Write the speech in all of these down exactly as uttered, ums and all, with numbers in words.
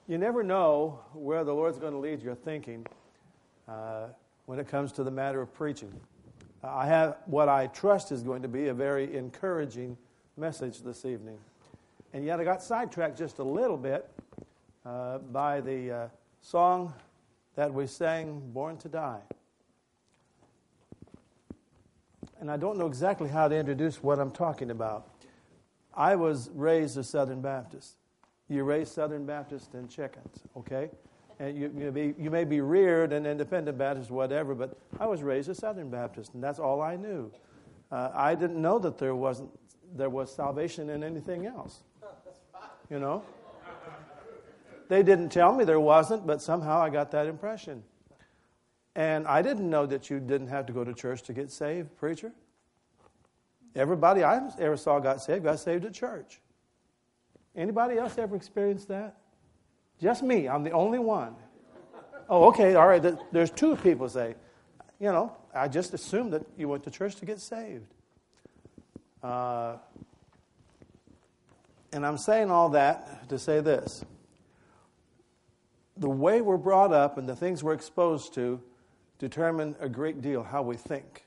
You never know where the Lord's going to lead your thinking uh, when it comes to the matter of preaching. I have what I trust is going to be a very encouraging message this evening. And yet I got sidetracked just a little bit uh, by the uh, song that we sang, Born to Die. And I don't know exactly how to introduce what I'm talking about. I was raised a Southern Baptist. You raised Southern Baptist and chickens, okay? And you, you, be, you may be reared an Independent Baptist, whatever, but I was raised a Southern Baptist, and that's all I knew. Uh, I didn't know that there wasn't there was salvation in anything else. You know? They didn't tell me there wasn't, but somehow I got that impression. And I didn't know that you didn't have to go to church to get saved, preacher. Everybody I ever saw got saved got saved at church. Anybody else ever experienced that? Just me. I'm the only one. Oh, okay, all right. There's two people say, you know, I just assumed that you went to church to get saved. Uh, and I'm saying all that to say this. The way we're brought up and the things we're exposed to determine a great deal how we think.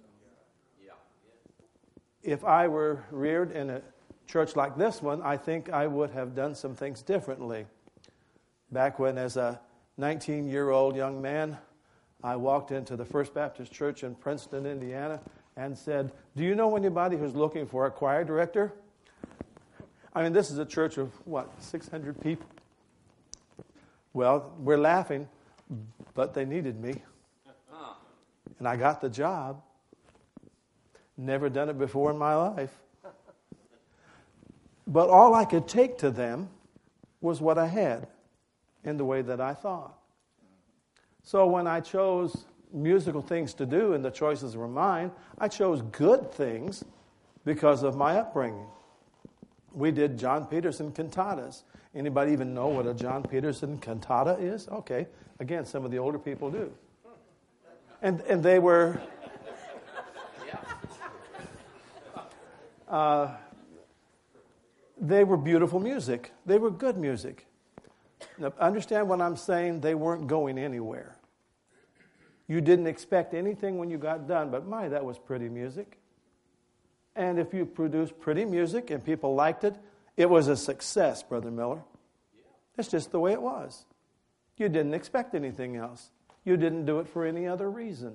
If I were reared in a church like this one, I think I would have done some things differently. Back when, as a nineteen-year-old young man, I walked into the First Baptist Church in Princeton, Indiana, and said, do you know anybody who's looking for a choir director? I mean, this is a church of, what, six hundred people? Well, we're laughing, but they needed me. And I got the job. Never done it before in my life. But all I could take to them was what I had in the way that I thought. So when I chose musical things to do and the choices were mine, I chose good things because of my upbringing. We did John Peterson cantatas. Anybody even know what a John Peterson cantata is? Okay. Again, some of the older people do. And and they were... Uh, they were beautiful music. They were good music. Now, understand what I'm saying? They weren't going anywhere. You didn't expect anything when you got done, but my, that was pretty music. And if you produced pretty music and people liked it, it was a success, Brother Miller. That's just the way it was. You didn't expect anything else. You didn't do it for any other reason.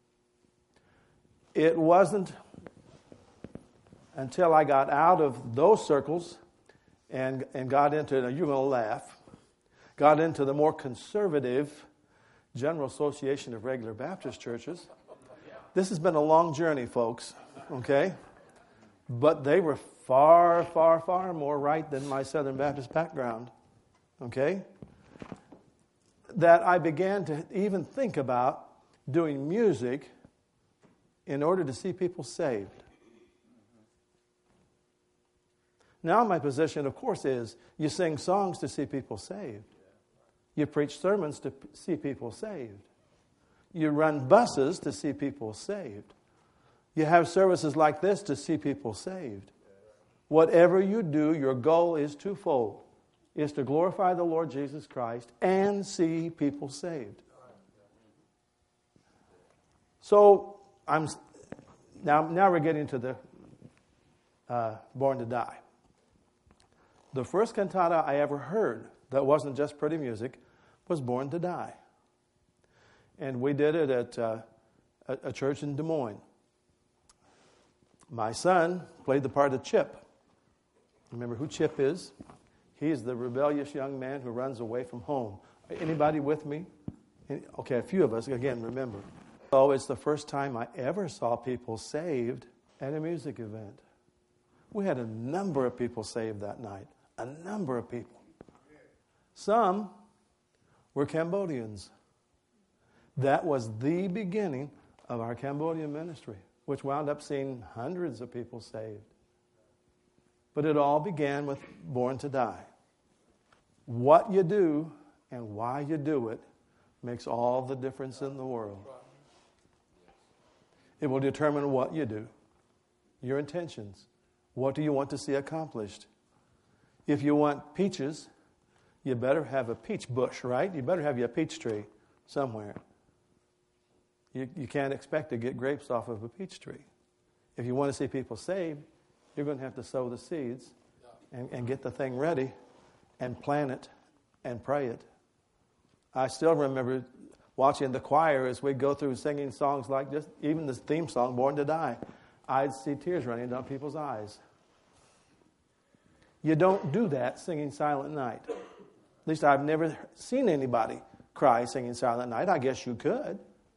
It wasn't until I got out of those circles and, and got into, now you're going to laugh, got into the more conservative General Association of Regular Baptist Churches. This has been a long journey, folks, okay? But they were far, far, far more right than my Southern Baptist background, okay? That I began to even think about doing music in order to see people saved. Now my position, of course, is you sing songs to see people saved. You preach sermons to p- see people saved. You run buses to see people saved. You have services like this to see people saved. Whatever you do, your goal is twofold. Is to glorify the Lord Jesus Christ and see people saved. So I'm now. Now we're getting to the uh, Born to Die. The first cantata I ever heard that wasn't just pretty music was Born to Die. And we did it at uh, a, a church in Des Moines. My son played the part of Chip. Remember who Chip is? He's the rebellious young man who runs away from home. Anybody with me? Okay, a few of us, again, remember. So it's the first time I ever saw people saved at a music event. We had a number of people saved that night. A number of people. Some were Cambodians. That was the beginning of our Cambodian ministry, which wound up seeing hundreds of people saved. But it all began with Born to Die. What you do and why you do it makes all the difference in the world. It will determine what you do, your intentions. What do you want to see accomplished? If you want peaches, you better have a peach bush, right? You better have your peach tree somewhere. You, you can't expect to get grapes off of a peach tree. If you want to see people saved, you're going to have to sow the seeds and, and get the thing ready and plant it and pray it. I still remember watching the choir as we go through singing songs like this, even this theme song, Born to Die. I'd see tears running down people's eyes. You don't do that singing Silent Night. At least I've never seen anybody cry singing Silent Night. I guess you could.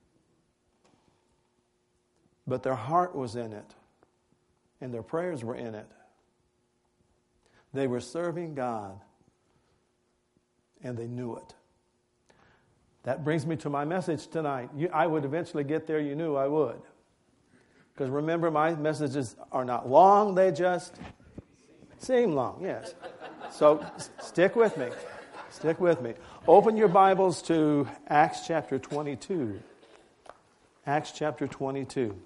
But their heart was in it, and their prayers were in it. They were serving God, and they knew it. That brings me to my message tonight. You, I would eventually get there. You knew I would. Because remember, my messages are not long. They just seem long, yes. So stick with me. Stick with me. Open your Bibles to Acts chapter twenty-two. Acts chapter twenty-two.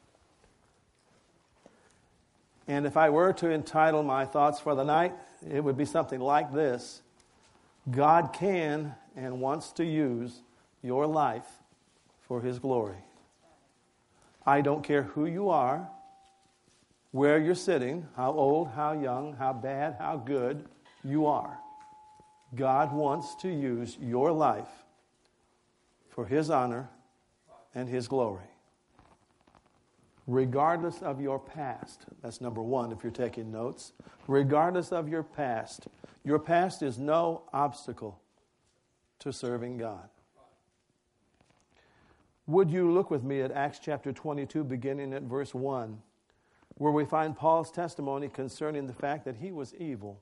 And if I were to entitle my thoughts for the night, it would be something like this. God can and wants to use your life for His glory. I don't care who you are, where you're sitting, how old, how young, how bad, how good you are. God wants to use your life for His honor and His glory. Regardless of your past. That's number one if you're taking notes. Regardless of your past. Your past is no obstacle to serving God. Would you look with me at Acts chapter twenty-two, beginning at verse one, where we find Paul's testimony concerning the fact that he was evil.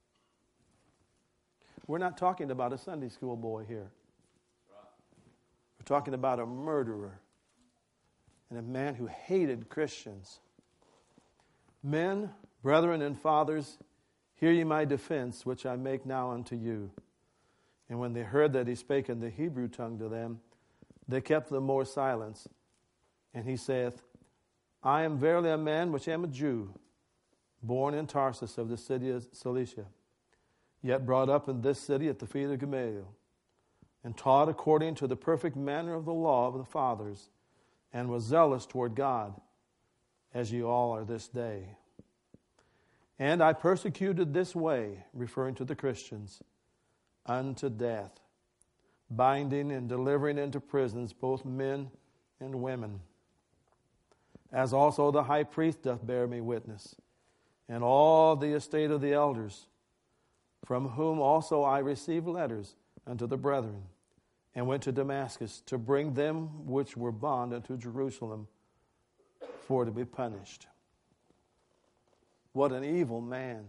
We're not talking about a Sunday school boy here. We're talking about a murderer and a man who hated Christians. Men, brethren, and fathers, hear ye my defense, which I make now unto you. And when they heard that he spake in the Hebrew tongue to them, they kept the more silence. And he saith, I am verily a man which am a Jew, born in Tarsus of the city of Cilicia, yet brought up in this city at the feet of Gamaliel, and taught according to the perfect manner of the law of the fathers, and was zealous toward God, as ye all are this day. And I persecuted this way, referring to the Christians, unto death, binding and delivering into prisons both men and women. As also the high priest doth bear me witness, and all the estate of the elders, from whom also I received letters unto the brethren, and went to Damascus to bring them which were bound unto Jerusalem for to be punished. What an evil man.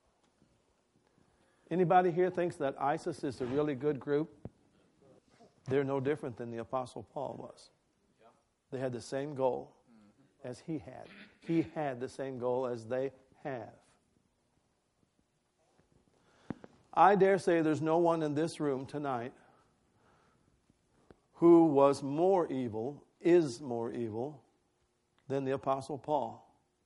Anybody here thinks that ISIS is a really good group? They're no different than the Apostle Paul was. They had the same goal as he had. He had the same goal as they have. I dare say there's no one in this room tonight who was more evil, is more evil, than the Apostle Paul.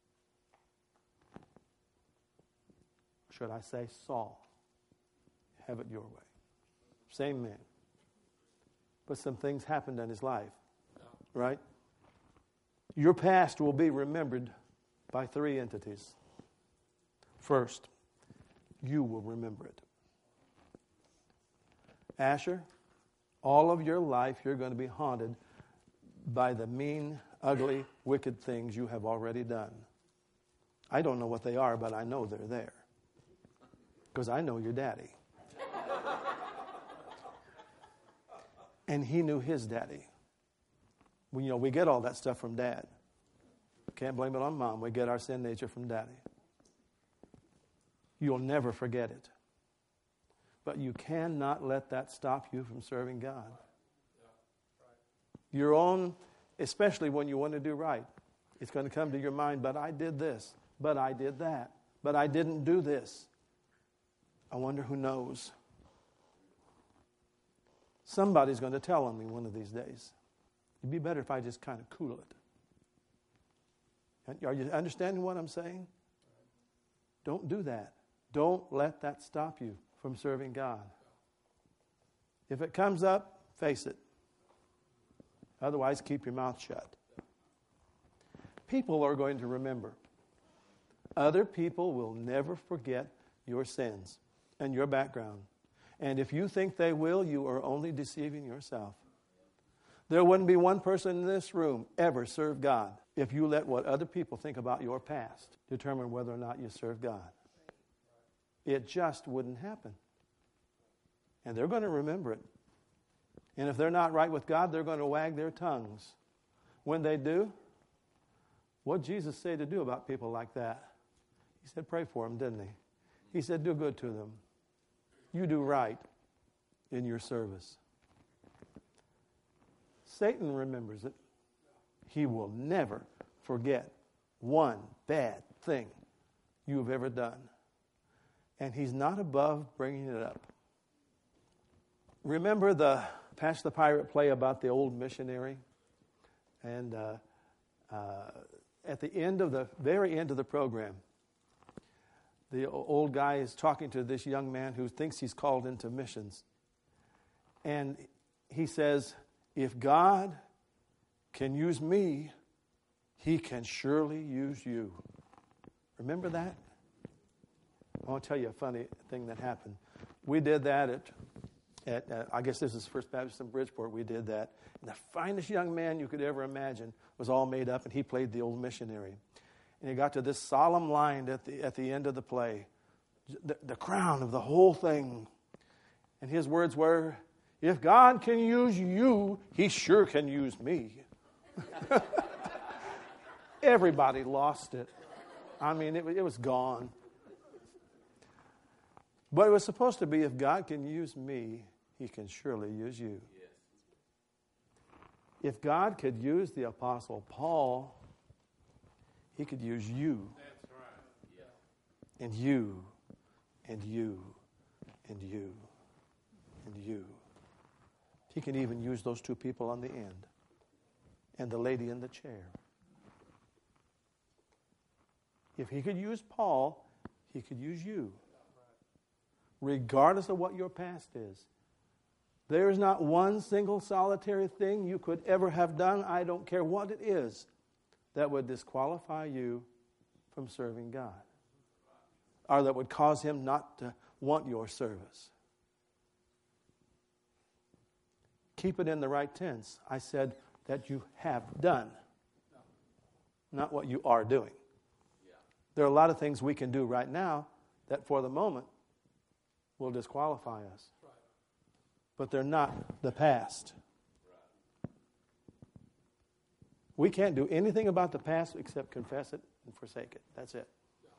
Should I say Saul? Have it your way. Same man. But some things happened in his life, right? Your past will be remembered by three entities. First, you will remember it. Asher, all of your life you're going to be haunted by the mean, ugly, wicked things you have already done. I don't know what they are, but I know they're there. Because I know your daddy. And he knew his daddy. We, you know, we get all that stuff from dad. Can't blame it on mom. We get our sin nature from daddy. You'll never forget it. But you cannot let that stop you from serving God. Your own, especially when you want to do right, it's going to come to your mind, but I did this, but I did that, but I didn't do this. I wonder who knows. Somebody's going to tell on me one of these days. It'd be better if I just kind of cool it. Are you understanding what I'm saying? Don't do that. Don't let that stop you from serving God. If it comes up, face it. Otherwise, keep your mouth shut. People are going to remember. Other people will never forget your sins and your background. And if you think they will, you are only deceiving yourself. There wouldn't be one person in this room ever serve God if you let what other people think about your past determine whether or not you serve God. It just wouldn't happen. And they're going to remember it. And if they're not right with God, they're going to wag their tongues. When they do, what did Jesus say to do about people like that? He said, pray for them, didn't he? He said, do good to them. You do right in your service. Satan remembers it. He will never forget one bad thing you've ever done. And he's not above bringing it up. Remember the Patch the Pirate play about the old missionary? And uh, uh, at the end of the, very end of the program, the old guy is talking to this young man who thinks he's called into missions. And he says, if God can use me, he can surely use you. Remember that? I want to tell you a funny thing that happened. We did that at, at uh, I guess this is First Baptist in Bridgeport. We did that. And the finest young man you could ever imagine was all made up, and he played the old missionary. And he got to this solemn line at the at the end of the play, the, the crown of the whole thing. And his words were, if God can use you, he sure can use me. Everybody lost it. I mean, it, it was gone. But it was supposed to be, if God can use me, he can surely use you. Yes. If God could use the Apostle Paul, he could use you. That's right. Yeah. And you, and you, and you, and you. He can even use those two people on the end and the lady in the chair. If he could use Paul, he could use you. Regardless of what your past is. There is not one single solitary thing you could ever have done, I don't care what it is, that would disqualify you from serving God. Or that would cause him not to want your service. Keep it in the right tense. I said that you have done, not what you are doing. There are a lot of things we can do right now that for the moment will disqualify us. But they're not the past. We can't do anything about the past except confess it and forsake it. That's it.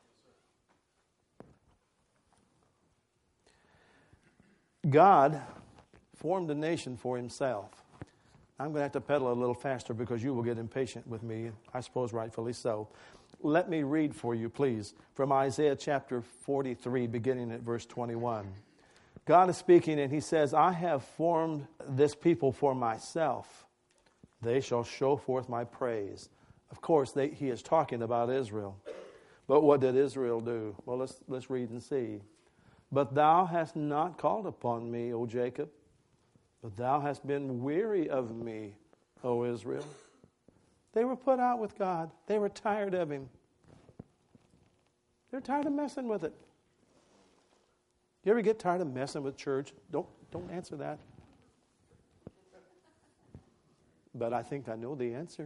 God formed a nation for himself. I'm going to have to pedal a little faster because you will get impatient with me, I suppose rightfully so. Let me read for you, please, from Isaiah chapter forty-three, beginning at verse twenty-one. God is speaking, and he says, I have formed this people for myself. They shall show forth my praise. Of course, they, he is talking about Israel. But what did Israel do? Well, let's, let's read and see. But thou hast not called upon me, O Jacob, but thou hast been weary of me, O Israel. They were put out with God. They were tired of him. They're tired of messing with it. You ever get tired of messing with church? Don't don't answer that. But I think I know the answer.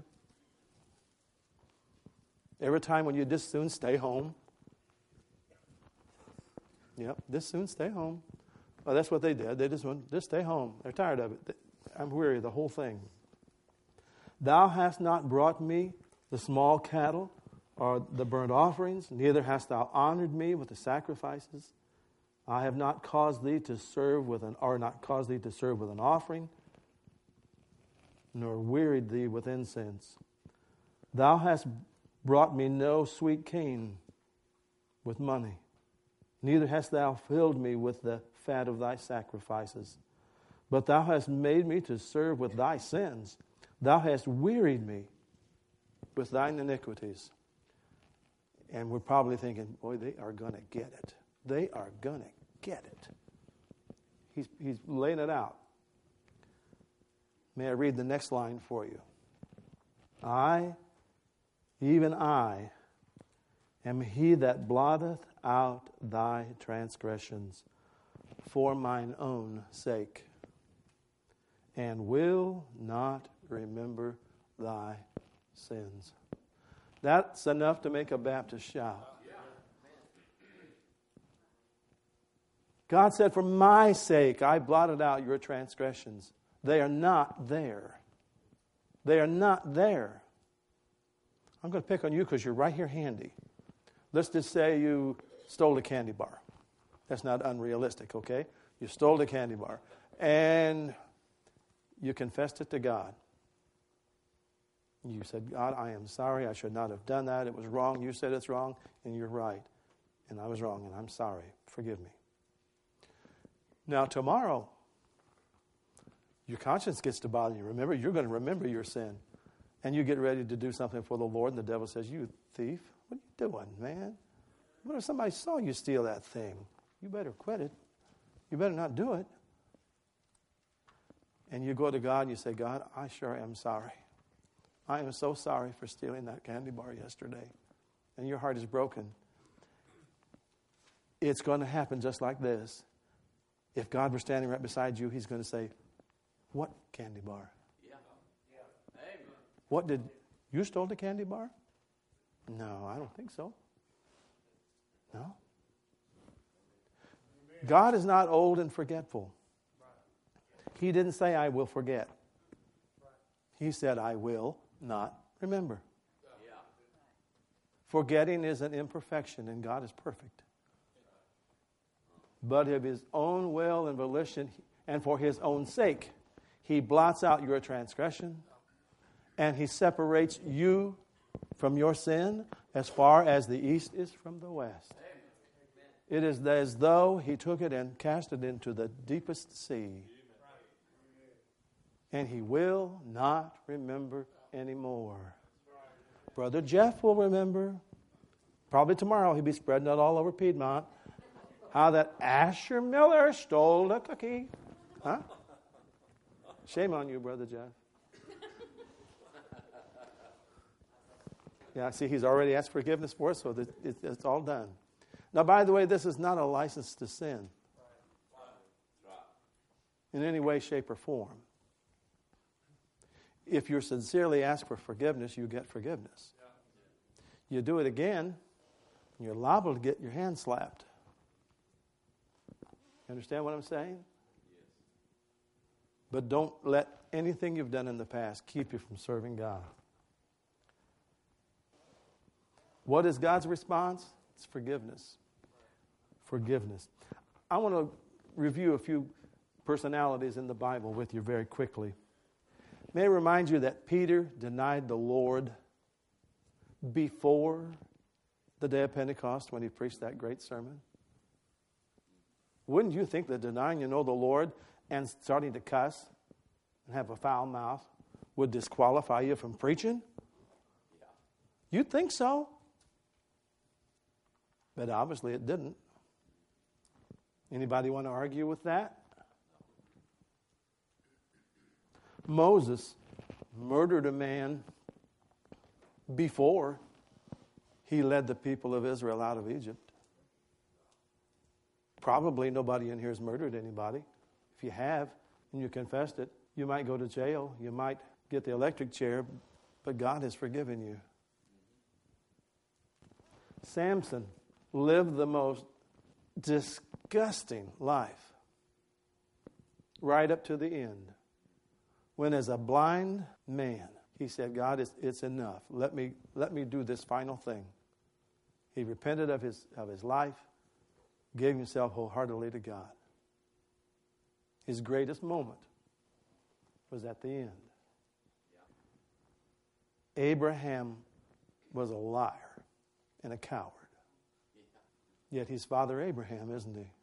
Every time when you just soon stay home. Yep, just soon stay home. Well, that's what they did. They just went, just stay home. They're tired of it. I'm weary of the whole thing. Thou hast not brought me the small cattle or the burnt offerings, neither hast thou honored me with the sacrifices. I have not caused thee to serve with an, or not caused thee to serve with an offering, nor wearied thee with incense. Thou hast brought me no sweet cane with money, neither hast thou filled me with the fat of thy sacrifices. But thou hast made me to serve with thy sins. Thou hast wearied me with thine iniquities. And we're probably thinking, boy, they are going to get it. They are going to get it. He's, he's laying it out. May I read the next line for you? I, even I, am he that blotteth out thy transgressions for mine own sake, and will not remember thy sins. That's enough to make a Baptist shout. God said, for my sake, I blotted out your transgressions. They are not there. They are not there. I'm going to pick on you because you're right here handy. Let's just say you stole a candy bar. That's not unrealistic, okay? You stole a candy bar. And you confessed it to God. You said, God, I am sorry. I should not have done that. It was wrong. You said it's wrong, and you're right. And I was wrong, and I'm sorry. Forgive me. Now, tomorrow, your conscience gets to bother you. Remember, you're going to remember your sin. And you get ready to do something for the Lord, and the devil says, you thief, what are you doing, man? What if somebody saw you steal that thing? You better quit it. You better not do it. And you go to God and you say, God, I sure am sorry. I am so sorry for stealing that candy bar yesterday. And your heart is broken. It's going to happen just like this. If God were standing right beside you, he's going to say, what candy bar? Yeah. Yeah. Amen. What did, you stole the candy bar? No, I don't think so. No. God is not old and forgetful. He didn't say, I will forget. He said, I will not remember. Forgetting is an imperfection, and God is perfect. But of his own will and volition, and for his own sake, he blots out your transgression, and he separates you from your sin as far as the east is from the west. It is as though he took it and cast it into the deepest sea. And he will not remember anymore. Brother Jeff will remember. Probably tomorrow he'll be spreading it all over Piedmont. How that Asher Miller stole the cookie. Huh? Shame on you, Brother Jeff. Yeah, see, he's already asked forgiveness for it, so that it, it's all done. Now, by the way, this is not a license to sin in any way, shape, or form. If you sincerely ask for forgiveness, you get forgiveness. You do it again, you're liable to get your hand slapped. You understand what I'm saying? But don't let anything you've done in the past keep you from serving God. What is God's response? It's forgiveness. Forgiveness. I want to review a few personalities in the Bible with you very quickly. May I remind you that Peter denied the Lord before the day of Pentecost when he preached that great sermon? Wouldn't you think that denying you know the Lord and starting to cuss and have a foul mouth would disqualify you from preaching? You'd think so. But obviously it didn't. Anybody want to argue with that? Moses murdered a man before he led the people of Israel out of Egypt. Probably nobody in here has murdered anybody. If you have and you confessed it, you might go to jail. You might get the electric chair, but God has forgiven you. Samson lived the most disgusting life right up to the end. When as a blind man, he said, God, it's, it's enough. Let me, let me do this final thing. He repented of his, of his life, gave himself wholeheartedly to God. His greatest moment was at the end. Yeah. Abraham was a liar and a coward. Yeah. Yet he's Father Abraham, isn't he?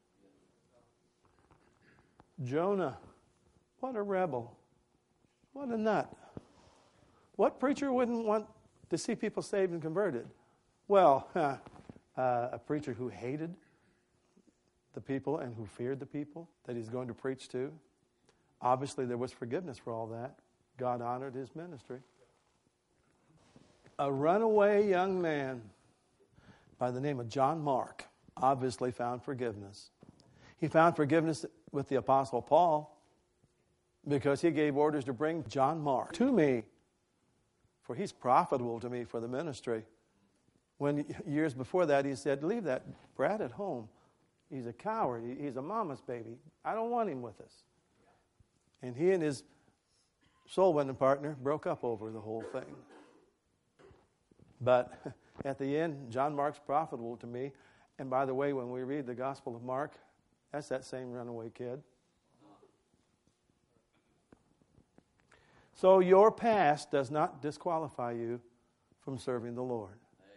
Yeah. Jonah, what a rebel. What a nut. What preacher wouldn't want to see people saved and converted? Well, uh, a preacher who hated the people and who feared the people that he's going to preach to. Obviously, there was forgiveness for all that. God honored his ministry. A runaway young man by the name of John Mark obviously found forgiveness. He found forgiveness with the Apostle Paul because he gave orders to bring John Mark to me, for he's profitable to me for the ministry. When years before that he said, leave that brat at home. He's a coward. He's a mama's baby. I don't want him with us. And he and his soul winning partner broke up over the whole thing. But at the end, John Mark's profitable to me. And by the way, when we read the Gospel of Mark, that's that same runaway kid. So your past does not disqualify you from serving the Lord.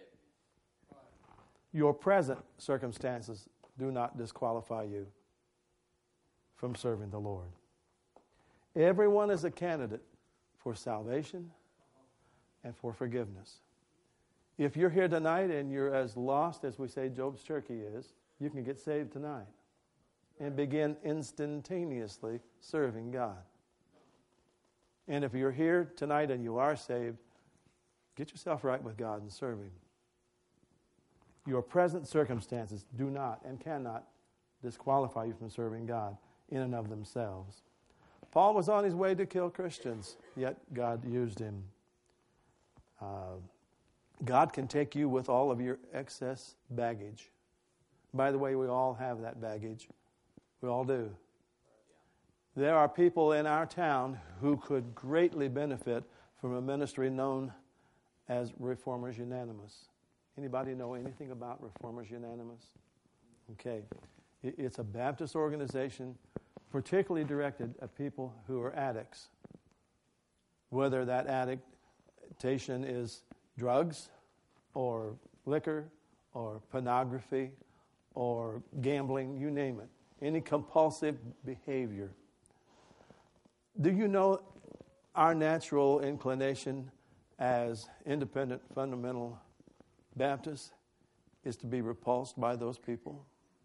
Your present circumstances do not disqualify you from serving the Lord. Everyone is a candidate for salvation and for forgiveness. If you're here tonight and you're as lost as we say Job's turkey is, you can get saved tonight and begin instantaneously serving God. And if you're here tonight and you are saved, get yourself right with God and serve Him. Your present circumstances do not and cannot disqualify you from serving God in and of themselves. Paul was on his way to kill Christians, yet God used him. Uh, God can take you with all of your excess baggage. By the way, we all have that baggage. We all do. There are people in our town who could greatly benefit from a ministry known as Reformers Unanimous. Anybody know anything about Reformers Unanimous? Okay. It's a Baptist organization particularly directed at people who are addicts. Whether that addiction is drugs or liquor or pornography or gambling, you name it. Any compulsive behavior. Do you know our natural inclination as independent fundamental Baptists is to be repulsed by those people?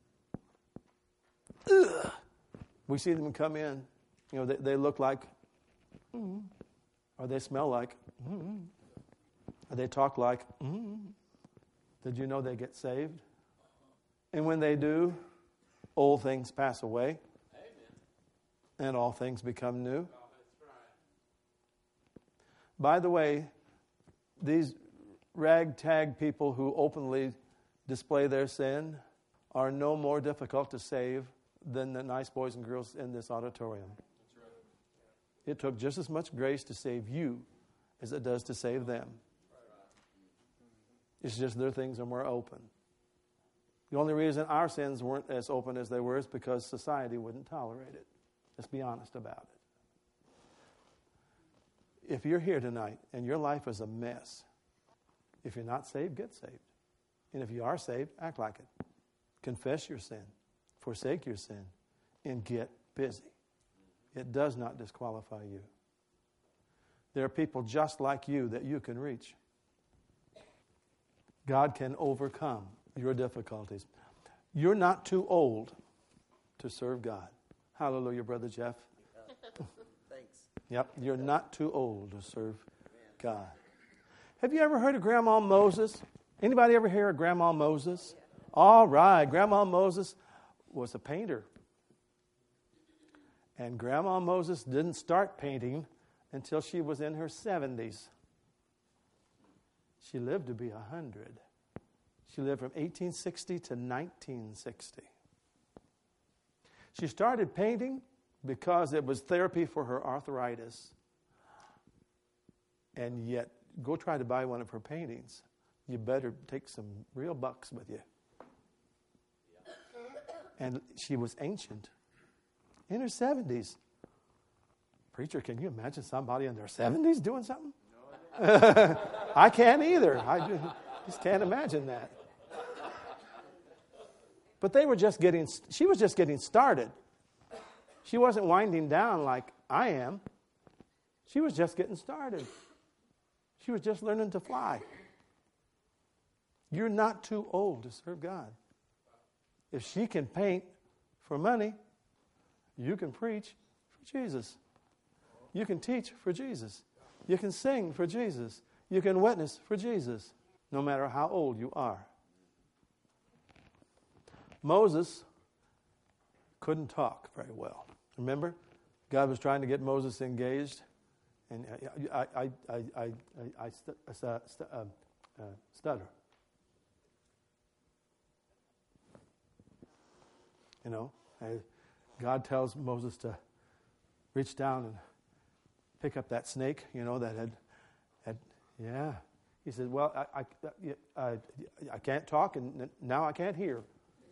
Ugh. We see them come in. You know, they, they look like, mm, or they smell like, mm, or they talk like, mm. Did you know they get saved? And when they do, old things pass away. Amen. And all things become new. Oh, that's right. By the way, these ragtag people who openly display their sin are no more difficult to save than the nice boys and girls in this auditorium. That's right. It took just as much grace to save you as it does to save them. It's just their things are more open. The only reason our sins weren't as open as they were is because society wouldn't tolerate it. Let's be honest about it. If you're here tonight and your life is a mess, if you're not saved, get saved. And if you are saved, act like it. Confess your sin. Forsake your sin. And get busy. It does not disqualify you. There are people just like you that you can reach. God can overcome your difficulties. You're not too old to serve God. Hallelujah, Brother Jeff. Thanks. Yep, you're not too old to serve God. Have you ever heard of Grandma Moses? Anybody ever hear of Grandma Moses? All right, Grandma Moses was a painter. And Grandma Moses didn't start painting until she was in her seventies. She lived to be one hundred. She lived from eighteen sixty to nineteen sixty. She started painting because it was therapy for her arthritis. And yet, go try to buy one of her paintings. You better take some real bucks with you. And she was ancient. In her seventies. Preacher, can you imagine somebody in their seventies doing something? No. I can't either. I just can't imagine that. But they were just getting, she was just getting started. She wasn't winding down like I am. She was just getting started. She was just learning to fly. You're not too old to serve God. If she can paint for money, you can preach for Jesus. You can teach for Jesus. You can sing for Jesus. You can witness for Jesus, no matter how old you are. Moses couldn't talk very well. Remember? God was trying to get Moses engaged, and I, I, I, I, I, I st- uh, st- uh, uh, stutter. You know, I, God tells Moses to reach down and pick up that snake, you know, that had, had yeah. He said, well, I, I, I, I can't talk, and now I can't hear.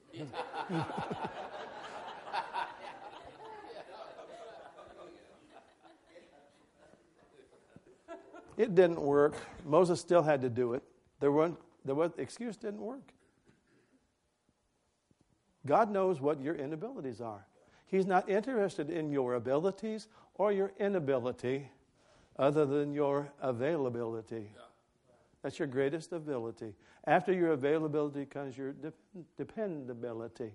It didn't work. Moses still had to do it. There weren't, there was, the excuse didn't work. God knows what your inabilities are. He's not interested in your abilities or your inability other than your availability. That's your greatest ability. After your availability comes your de- dependability.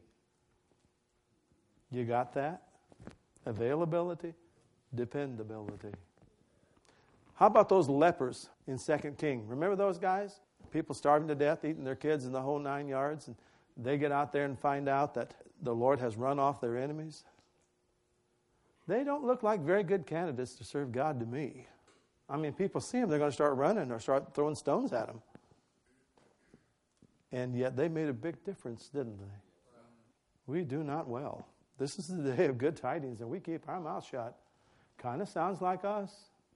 You got that? Availability, dependability. How about those lepers in Second Kings? Remember those guys? People starving to death, eating their kids in the whole nine yards, and they get out there and find out that the Lord has run off their enemies. They don't look like very good candidates to serve God to me. I mean, people see them, they're going to start running or start throwing stones at them. And yet they made a big difference, didn't they? We do not well. This is the day of good tidings, and we keep our mouth shut. Kind of sounds like us.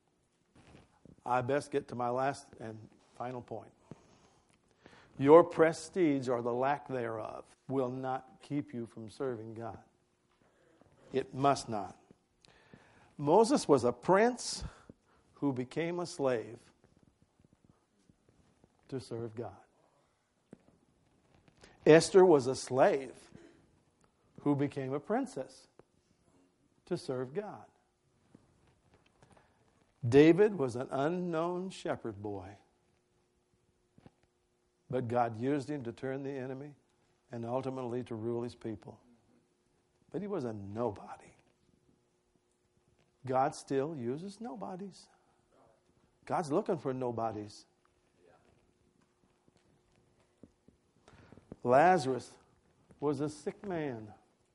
I best get to my last and final point. Your prestige, or the lack thereof, will not keep you from serving God. It must not. Moses was a prince who became a slave to serve God. Esther was a slave who became a princess to serve God. David was an unknown shepherd boy, but God used him to turn the enemy and ultimately to rule his people. But he was a nobody. God still uses nobodies. God's looking for nobodies. Lazarus was a sick man,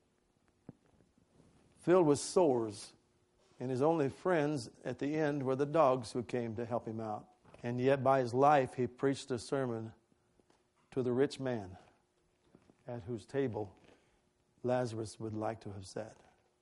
filled with sores, and his only friends at the end were the dogs who came to help him out. And yet by his life he preached a sermon to the rich man at whose table Lazarus would like to have sat.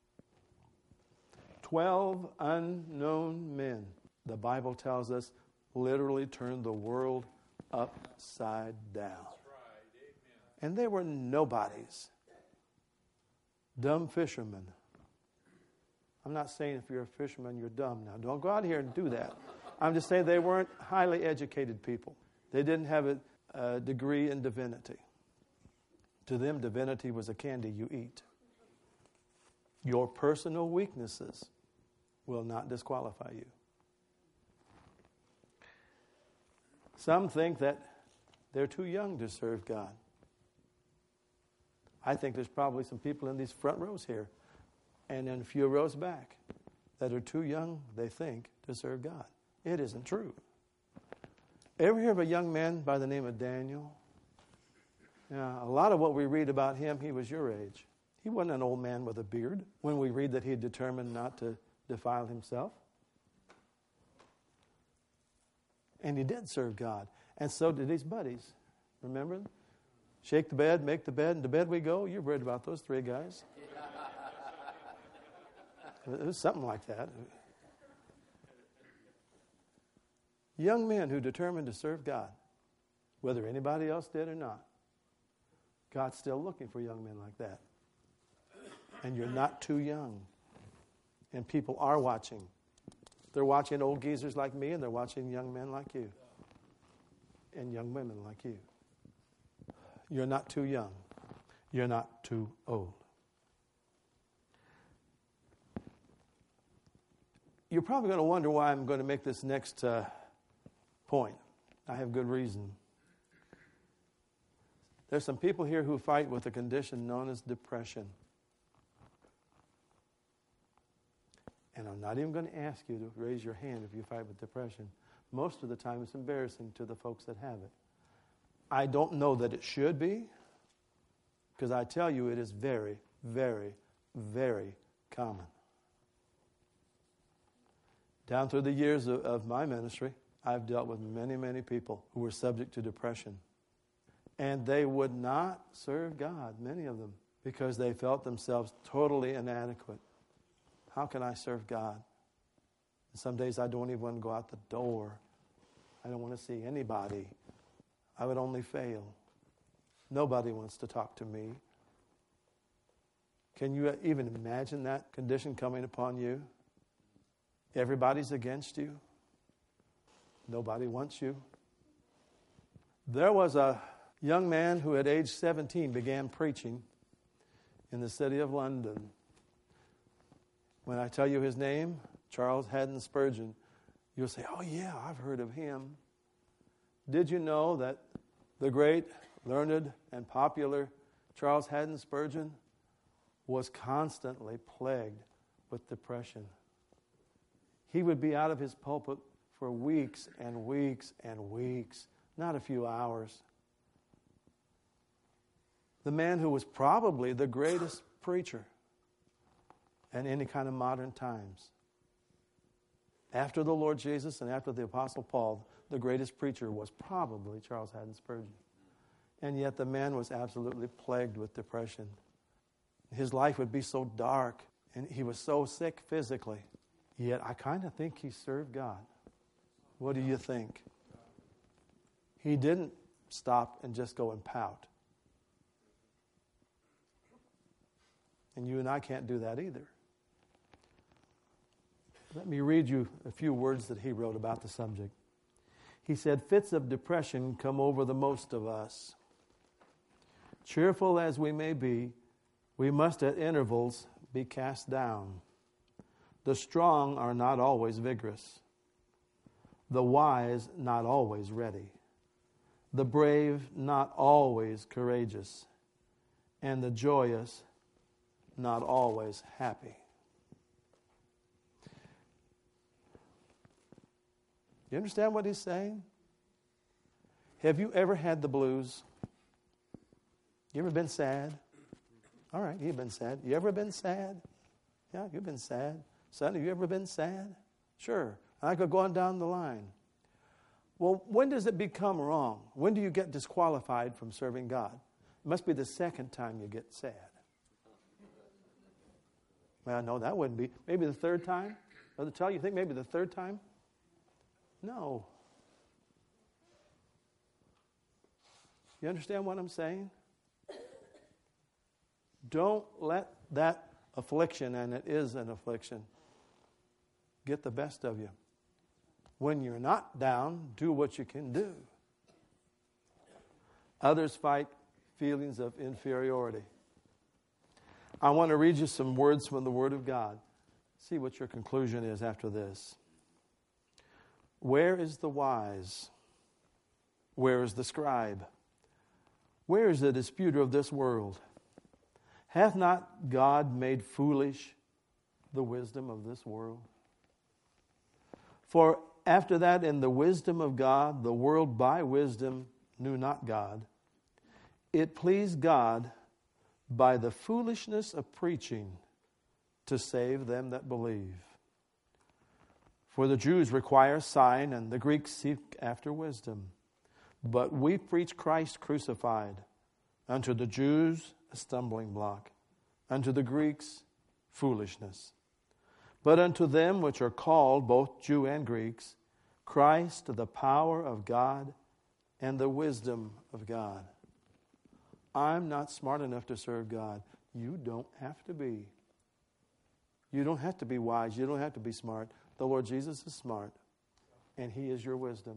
Twelve unknown men, the Bible tells us, literally turned the world upside down. And they were nobodies. Dumb fishermen. I'm not saying if you're a fisherman, you're dumb now. Don't go out here and do that. I'm just saying they weren't highly educated people. They didn't have a, a degree in divinity. To them, divinity was a candy you eat. Your personal weaknesses will not disqualify you. Some think that they're too young to serve God. I think there's probably some people in these front rows here and in a few rows back that are too young, they think, to serve God. It isn't true. Ever hear of a young man by the name of Daniel? Yeah, a lot of what we read about him, he was your age. He wasn't an old man with a beard when we read that he had determined not to defile himself. And he did serve God. And so did his buddies. Remember? Shake the bed, make the bed, and to bed we go. You've read about those three guys. It was something like that. Young men who determined to serve God, whether anybody else did or not. God's still looking for young men like that. And you're not too young. And people are watching. They're watching old geezers like me, and they're watching young men like you. And young women like you. You're not too young. You're not too old. You're probably going to wonder why I'm going to make this next uh, point. I have good reason. There's some people here who fight with a condition known as depression. And I'm not even going to ask you to raise your hand if you fight with depression. Most of the time it's embarrassing to the folks that have it. I don't know that it should be, because I tell you it is very, very, very common. Down through the years of, of my ministry, I've dealt with many, many people who were subject to depression. And they would not serve God, many of them, because they felt themselves totally inadequate. How can I serve God? And some days I don't even want to go out the door. I don't want to see anybody. I would only fail. Nobody wants to talk to me. Can you even imagine that condition coming upon you? Everybody's against you. Nobody wants you. There was a young man who at age seventeen began preaching in the city of London. When I tell you his name, Charles Haddon Spurgeon, you'll say, oh yeah, I've heard of him. Did you know that the great, learned, and popular Charles Haddon Spurgeon was constantly plagued with depression? He would be out of his pulpit for weeks and weeks and weeks, not a few hours. The man who was probably the greatest preacher in any kind of modern times. After the Lord Jesus and after the Apostle Paul, the greatest preacher was probably Charles Haddon Spurgeon. And yet the man was absolutely plagued with depression. His life would be so dark, and he was so sick physically. Yet I kind of think he served God. What do you think? He didn't stop and just go and pout. And you and I can't do that either. Let me read you a few words that he wrote about the subject. He said, fits of depression come over the most of us. Cheerful as we may be, we must at intervals be cast down. The strong are not always vigorous. The wise not always ready. The brave not always courageous. And the joyous not always happy. You understand what he's saying? Have you ever had the blues? You ever been sad? All right, you've been sad. You ever been sad? Yeah, you've been sad. Son, have you ever been sad? Sure. I could go on down the line. Well, when does it become wrong? When do you get disqualified from serving God? It must be the second time you get sad. Well, no, that wouldn't be. Maybe the third time? Brother Tell, you think maybe the third time? No. You understand what I'm saying? Don't let that affliction, and it is an affliction, get the best of you. When you're not down, do what you can do. Others fight feelings of inferiority. I want to read you some words from the Word of God. See what your conclusion is after this. Where is the wise? Where is the scribe? Where is the disputer of this world? Hath not God made foolish the wisdom of this world? For after that, in the wisdom of God, the world by wisdom knew not God. It pleased God by the foolishness of preaching to save them that believe. For the Jews require a sign, and the Greeks seek after wisdom. But we preach Christ crucified, unto the Jews a stumbling block, unto the Greeks foolishness. But unto them which are called, both Jew and Greeks, Christ the power of God and the wisdom of God. I'm not smart enough to serve God. You don't have to be. You don't have to be wise. You don't have to be smart. The Lord Jesus is smart, and He is your wisdom.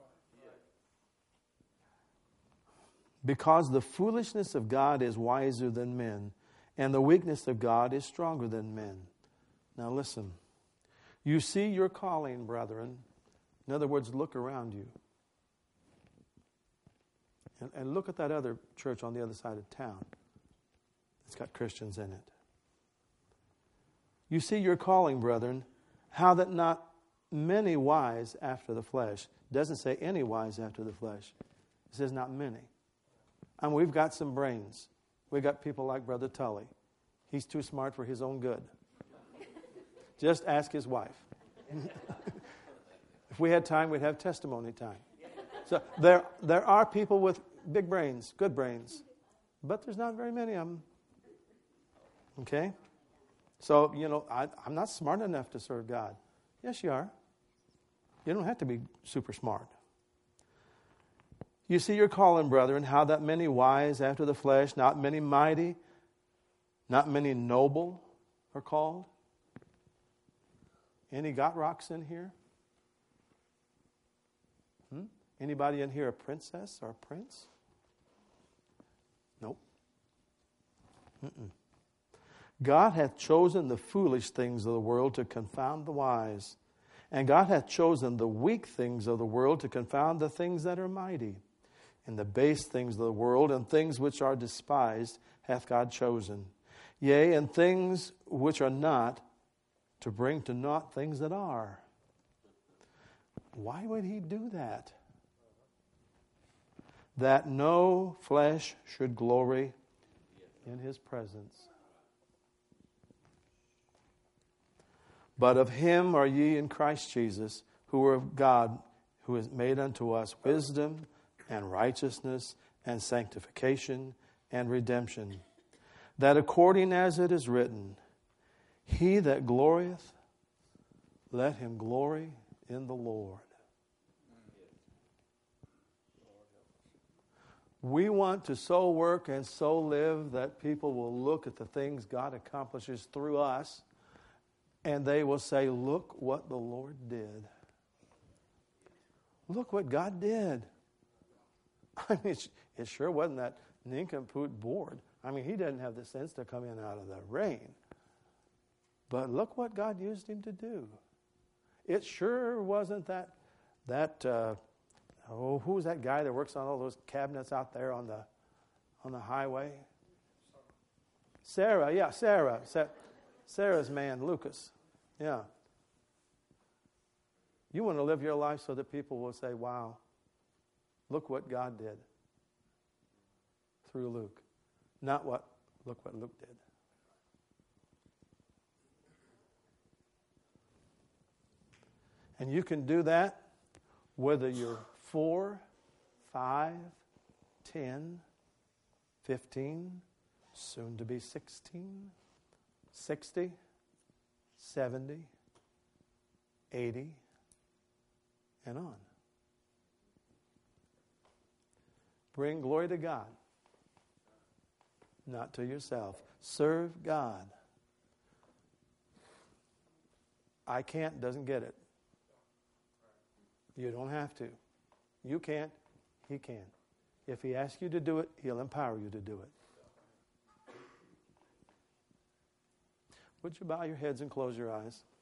Because the foolishness of God is wiser than men, and the weakness of God is stronger than men. Now listen. You see your calling, brethren. In other words, look around you. And, and look at that other church on the other side of town. It's got Christians in it. You see your calling, brethren, How that not many wise after the flesh. It doesn't say any wise after the flesh. It says not many. I mean, we've got some brains. We've got people like Brother Tully. He's too smart for his own good. Just ask his wife. If we had time, we'd have testimony time. So there, there are people with big brains, good brains, but there's not very many of them. Okay? So, you know, I, I'm not smart enough to serve God. Yes, you are. You don't have to be super smart. You see your calling, brethren, how that many wise after the flesh, not many mighty, not many noble are called. Any got rocks in here? Hmm? Anybody in here a princess or a prince? Nope. Mm-mm. God hath chosen the foolish things of the world to confound the wise. And God hath chosen the weak things of the world to confound the things that are mighty. And the base things of the world and things which are despised hath God chosen. Yea, and things which are not, to bring to naught things that are. Why would he do that? That no flesh should glory in his presence. But of him are ye in Christ Jesus, who are of God, who has made unto us wisdom and righteousness and sanctification and redemption. That according as it is written, he that glorieth, let him glory in the Lord. We want to so work and so live that people will look at the things God accomplishes through us, and they will say, look what the Lord did. Look what God did. I mean, it sure wasn't that nincompoop board. I mean, he didn't have the sense to come in out of the rain. But look what God used him to do. It sure wasn't that, that uh, oh, who's that guy that works on all those cabinets out there on the on the highway? Sarah, yeah, Sarah. Sa- Sarah's man, Lucas. Yeah. You want to live your life so that people will say, wow, look what God did through Luke. Not what, look what Luke did. And you can do that whether you're four, five, ten, fifteen, soon to be sixteen, sixty, seventy, eighty, and on. Bring glory to God, not to yourself. Serve God. I can't, doesn't get it. You don't have to. You can't, he can. If he asks you to do it, he'll empower you to do it. Would you bow your heads and close your eyes?